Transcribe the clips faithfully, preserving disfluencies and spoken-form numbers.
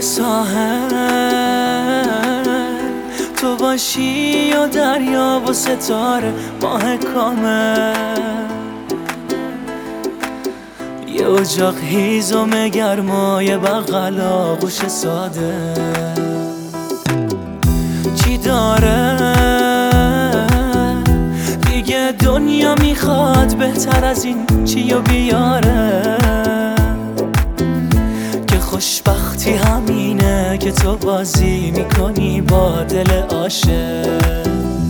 ساحل تو باشی یا دریا و ستاره ماه کامل، یه اجاق هیزم گرمای بغل آغوش ساده چی داره دیگه دنیا میخواد بهتر از این چیو بیاره، که خوشبختی همینه که تو بازی میکنی با دل عاشق.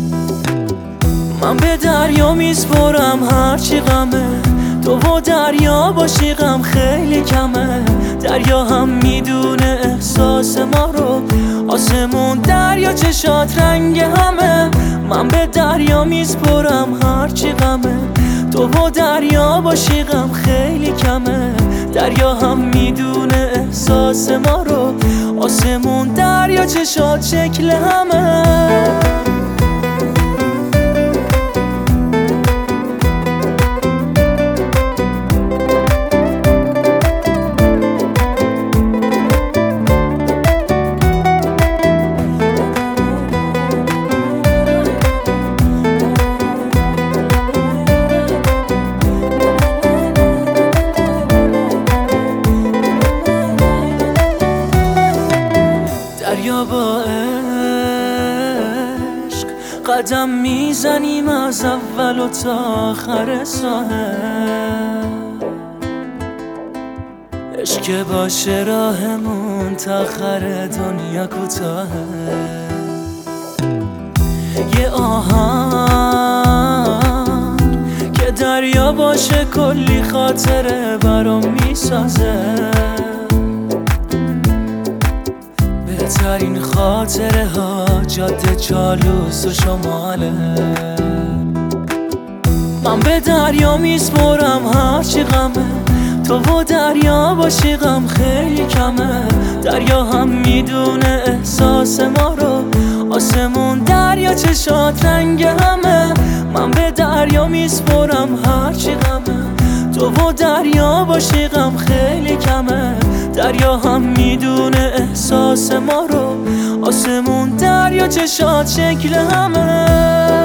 من به دریا میسپرم هرچی غمه، تو و دریا باشی غم خیلی کمه، دریا هم میدونه احساس ما رو، آسمون دریا چشات رنگ همه. من به دریا میسپرم هرچی غمه، تو و دریا باشی غم خیلی کمه، دریا هم میدونه احساس ما رو، آسمون دریا چشات شکل همه. دریا با عشق قدم میزنیم از اول و تا آخر ساحل، عشق که باشه راهمون تا آخر دنیا کوتاهه، یه آهنگ که دریا باشه کلی خاطره برام میسازه، بهترین خاطره ها جاده چالوس و شماله. من به دریا میسپرم هرچی غمه، تو و دریا باشی غم خیلی کمه، دریا هم میدونه احساس ما رو، آسمون دریا چشات رنگ همه. من به دریا میسپرم هرچی غمه، تو و دریا باشی غم خیلی کمه، دریا هم میدونه احساس ما رو، آسمون دریا چشات شکل همه.